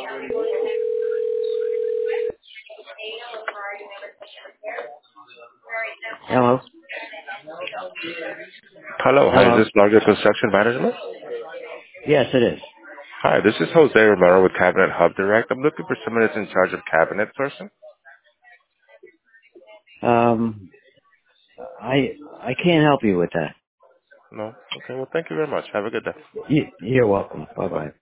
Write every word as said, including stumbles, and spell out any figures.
Hello? Hello. Hi, is Hello? this Largo Construction Management? Yes, it is. Hi, this is Jose Romero with Cabinet Hub Direct. I'm looking for someone that's in charge of cabinet sourcing. Um, I I can't help you with that. No? Okay, well, thank you very much. Have a good day. You, you're welcome. Bye Bye-bye. bye.